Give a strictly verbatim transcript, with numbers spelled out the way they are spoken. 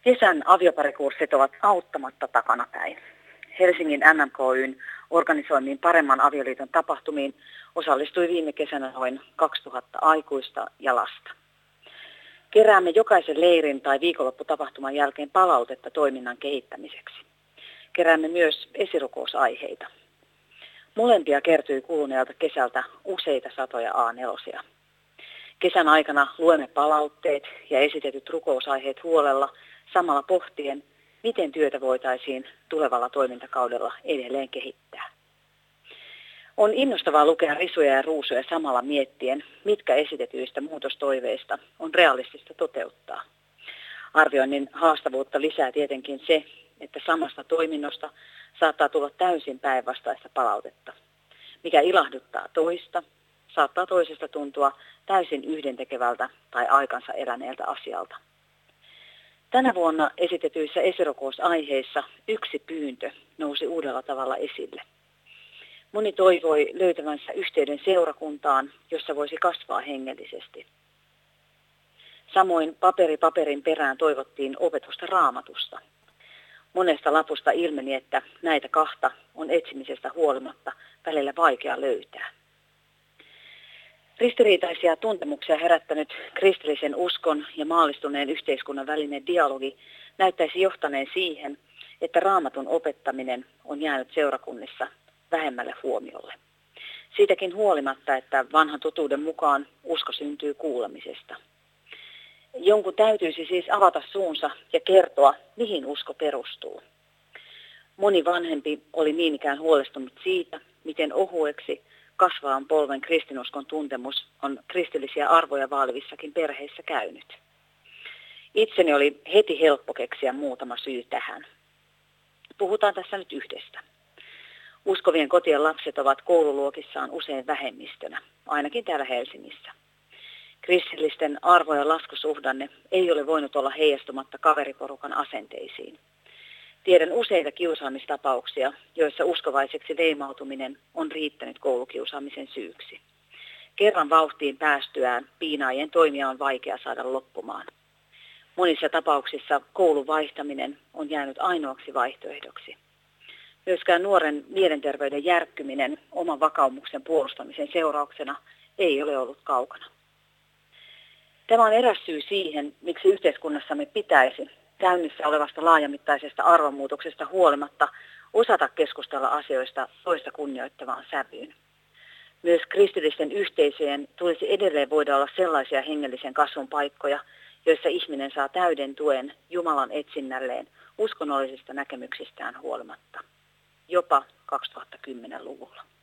Kesän avioparikurssit ovat auttamatta takanapäin. Helsingin M M K Y:n organisoimiin Paremman avioliiton tapahtumiin osallistui viime kesänä noin kaksituhatta aikuista ja lasta. Keräämme jokaisen leirin tai viikonlopputapahtuman jälkeen palautetta toiminnan kehittämiseksi. Keräämme myös esirukousaiheita. Molempia kertyi kuluneelta kesältä useita satoja A nelosia. Kesän aikana luemme palautteet ja esitetyt rukousaiheet huolella, samalla pohtien, miten työtä voitaisiin tulevalla toimintakaudella edelleen kehittää. On innostavaa lukea risuja ja ruusuja samalla miettien, mitkä esitetyistä muutostoiveista on realistista toteuttaa. Arvioinnin haastavuutta lisää tietenkin se, että samasta toiminnosta saattaa tulla täysin päinvastaista palautetta. Mikä ilahduttaa toista, saattaa toisesta tuntua täysin yhdentekevältä tai aikansa eläneeltä asialta. Tänä vuonna esitetyissä esirukousaiheissa yksi pyyntö nousi uudella tavalla esille. Moni toivoi löytävänsä yhteyden seurakuntaan, jossa voisi kasvaa hengellisesti. Samoin paperi paperin perään toivottiin opetusta Raamatusta. Monesta lapusta ilmeni, että näitä kahta on etsimisestä huolimatta välillä vaikea löytää. Ristiriitaisia tuntemuksia herättänyt kristillisen uskon ja maallistuneen yhteiskunnan välinen dialogi näyttäisi johtaneen siihen, että Raamatun opettaminen on jäänyt seurakunnissa vähemmälle huomiolle. Siitäkin huolimatta, että vanhan totuuden mukaan usko syntyy kuulemisesta. Jonkun täytyisi siis avata suunsa ja kertoa, mihin usko perustuu. Moni vanhempi oli niin ikään huolestunut siitä, miten ohueksi kasvavan polven kristinuskon tuntemus on kristillisiä arvoja vaalivissakin perheissä käynyt. Itseni oli heti helppo keksiä muutama syy tähän. Puhutaan tässä nyt yhdestä. Uskovien kotien lapset ovat koululuokissaan usein vähemmistönä, ainakin täällä Helsingissä. Kristillisten arvojen laskusuhdanne ei ole voinut olla heijastumatta kaveriporukan asenteisiin. Tiedän useita kiusaamistapauksia, joissa uskovaiseksi leimautuminen on riittänyt koulukiusaamisen syyksi. Kerran vauhtiin päästyään piinaajien toimia on vaikea saada loppumaan. Monissa tapauksissa koulun vaihtaminen on jäänyt ainoaksi vaihtoehdoksi. Myöskään nuoren mielenterveyden järkkyminen oman vakaumuksen puolustamisen seurauksena ei ole ollut kaukana. Tämä on eräs syy siihen, miksi yhteiskunnassamme pitäisi käynnissä olevasta laajamittaisesta arvonmuutoksesta huolimatta osata keskustella asioista toista kunnioittavaan sävyyn. Myös kristillisten yhteisöjen tulisi edelleen voida olla sellaisia hengellisen kasvun paikkoja, joissa ihminen saa täyden tuen Jumalan etsinnälleen uskonnollisista näkemyksistään huolimatta, jopa kaksituhattakymmenluvulla.